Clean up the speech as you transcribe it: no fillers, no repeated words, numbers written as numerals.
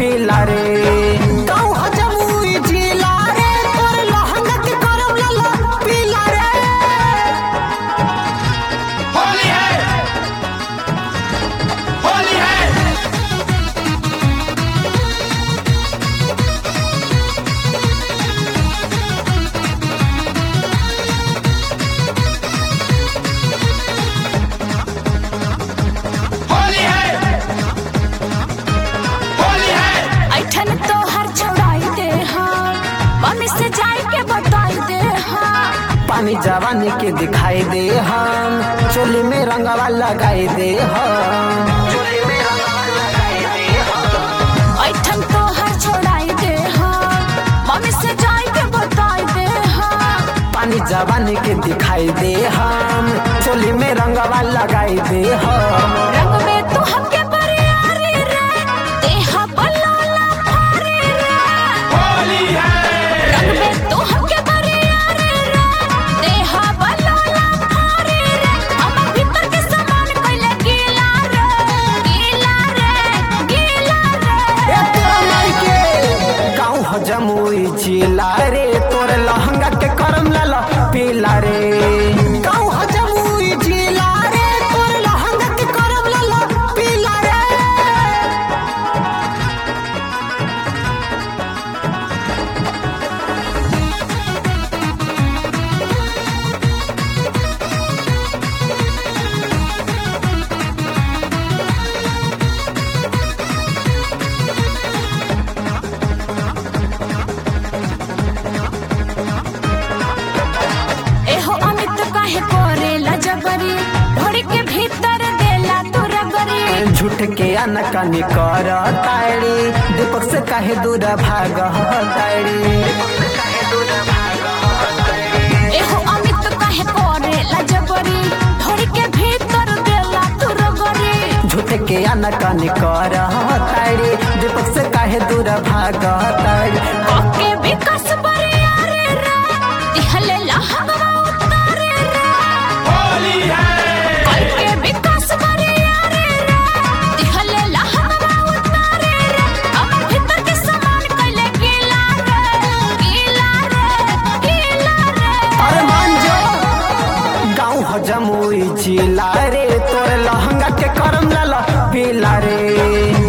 पीला रे गाँव जमुई जिला रे तोर लहंगा के करम लाला पीला रे। होली है, होली है। होली है, होली है। ऐठन तो हर छोड़ाई दे हाँ, मम्मी से जाई के बताई दे हाँ। पानी जवानी के दिखाई दे हम चोली में रंगवा लगाई दे हम चोली में रंगवा लगाई दे हम। ऐठन तो हर छोड़ाई दे हाँ, मम्मी से जाई के बताई दे हाँ। पानी जवानी के दिखाई दे हम चोली में रंगवा लगाई दे हम। रंग में तू हमके बरियारी रे, देहा बलाला भारी रे। होली है, रंग में तू हमके बरियारी रे, देहा बलाला भारी रे। हमर भीतर के सामान कइले गीला रे, गीला रे, गीला रे। ए तोरा माई के गाँव हो जमुई जिला रे तोर लहंगा के करम लाला पीला रे गाँव हो जमुई जिला रे तोर लहंगा के करम लाला पीला रे। एहो अमित काहे करेला जबरी, ढोड़ी के भीतर देला तू रगरी। झूठ के अनकनी कर ताड़ी दीपक से काहे दूर भाग ताड़ी। एहो अमित काहे करेला जबरी, ढोड़ी के भीतर देला तू रगरी। झूठ के अनकनी कर ताड़ी दीपक से काहे दूर भाग ताड़ी। ओके विकास बरियारे रे, दिहले लहंगवा उतारे रे। होली है, ओके विकास बरियारे रे, दिहले लहंगवा उतारे रे। हमर भीतर के सामान कइले गीला रे, गीला रे, गीला रे। अरे मान जो गाँव हो जमुई जिला रे तोर लहंगा के करम लाला पीला रे